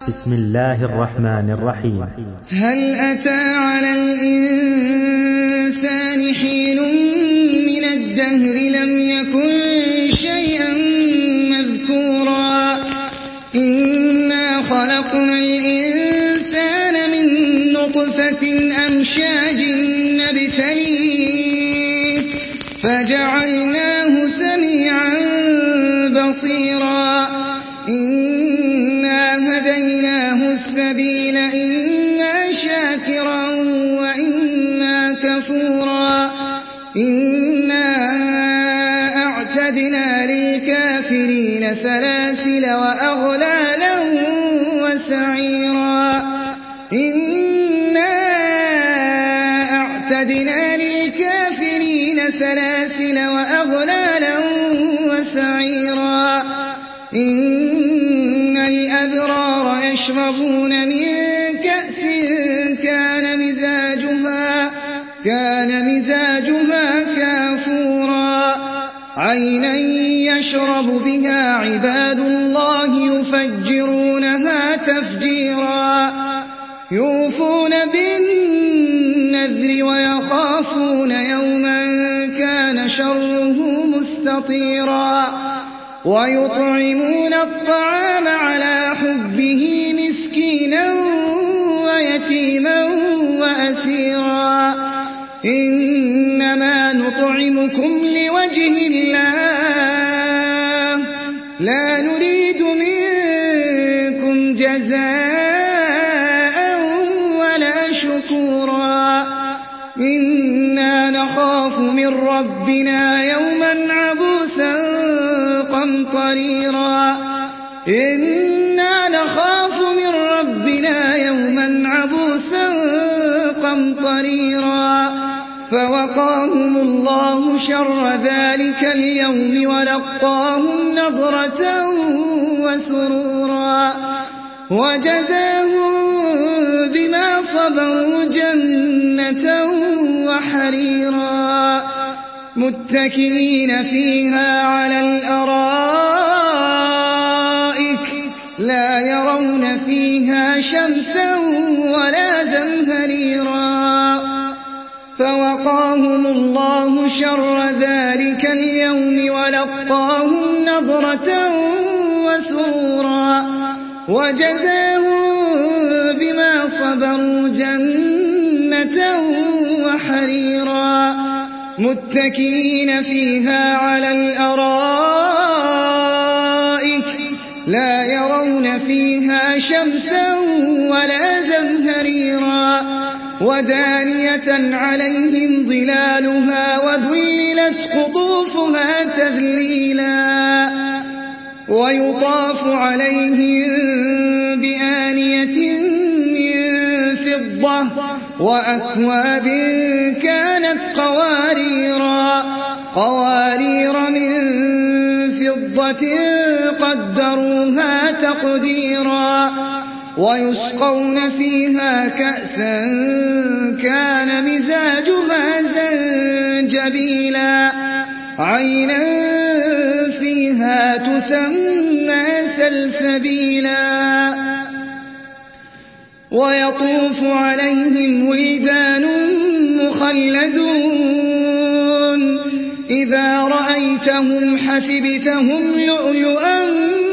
بسم الله الرحمن الرحيم. هل أتى على الإنسان حين من الدهر لم يكن شيئا مذكورا إنا خلقنا الإنسان من نطفة أمشاج نبتليه فجعلناه سميعا بصيرا إنا هديناه السبيل إما شاكرا وإما كفورا إنا أعتدنا للكافرين سلاسل وأغلالا وسعيرا إنا أعتدنا للكافرين سلاسل وأغلالا وسعيرا إن الأبرار يشربون من كأس كان مزاجها كافورا عينا يشرب بها عباد الله يفجرونها تفجيرا يوفون بالنذر ويخافون يوما كان شره مستطيرا ويطعمون الطعام على حبه مسكينا ويتيما وأسيرا إنما نطعمكم لوجه الله لا نريد منكم جزاء ولا شكورا إنا نخاف من ربنا يوما عبوسا قمطريرا إنا نخاف من ربنا يوما عبوسا قمطريرا فوقاهم الله شر ذلك اليوم ولقاهم نضرة وسرورا وجزاهم بما صبروا جنة وحريرا متكئين فيها على الأرائك لا يرون فيها شمسا ولا زمهريرا فوقاهم الله شر ذلك اليوم ولقاهم نضرة وسرورا وجزاهم بما صبروا جنة وحريرا متكئين فيها على الأرائك لا يرون فيها شمسا ولا زمهريرا ودانية عليهم ظلالها وذللت قطوفها تذليلا ويطاف عليهم بآنية من فضة وأكواب كانت قوارير من فضة قدروها تقديرا ويسقون فيها كأسا كان مزاجها زنجبيلا عينا فيها تسمى سلسبيلا ويطوف عليهم ولدان مخلدون إذا رأيتهم حسبتهم لؤلؤا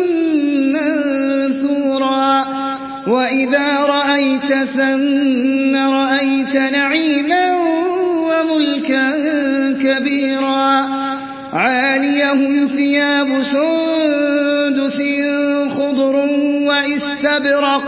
منثورا وإذا رأيت ثم رأيت نعيما وملكا كبيرا عاليهم ثياب سندس خضر واستبرق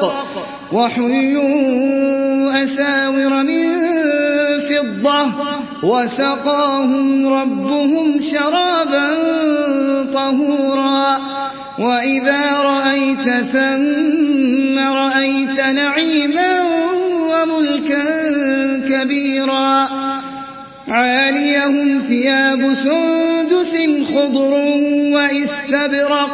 وحلوا أساور من فضة وسقاهم ربهم شرابا طهورا وإذا رأيت ثم رأيت نعيما وملكا كبيرا عاليهم ثياب سندس خضر واستبرق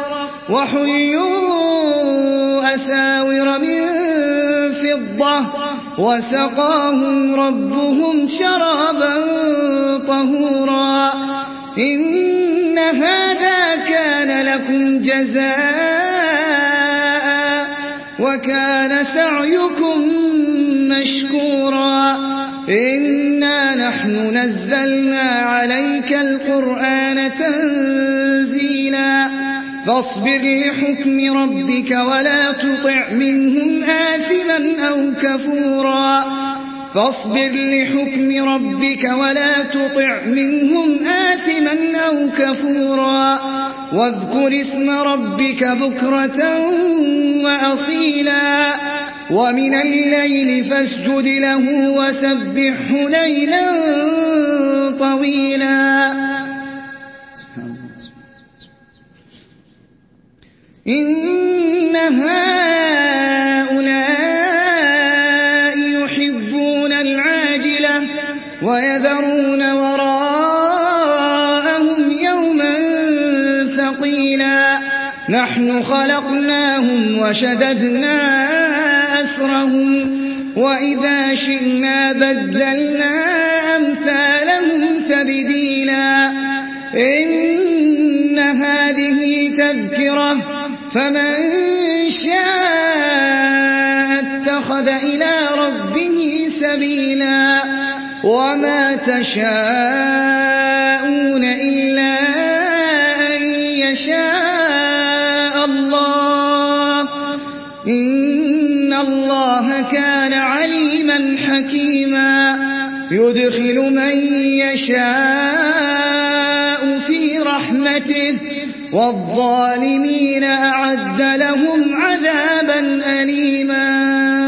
وحلوا أساور من فضة وسقاهم ربهم شرابا طهورا إن هذا كان لكم جزاء وكان سعيكم مشكورا إنا نحن نزلنا عليك القرآن تنزيلا فاصبر لحكم ربك ولا تطع منهم آثما أو كفورا فاصبر لحكم ربك ولا تطع منهم آثما أو كفورا واذكر اسم ربك بكرة وأصيلا ومن الليل فاسجد له وسبحه ليلا طويلا إن هؤلاء يحبون العاجلة ويذرون وراءهم يوما ثقيلا نحن خلقناهم وشددنا أسرهم وإذا شئنا بدلنا أمثالهم تبديلا إن هذه تذكرة فمن شاء اتخذ إلى ربه سبيلا وما تشاءون إلا أن يشاء الله إن الله كان عليما حكيما يدخل من يشاء في رحمته والظالمين أعد لهم عذابا أليما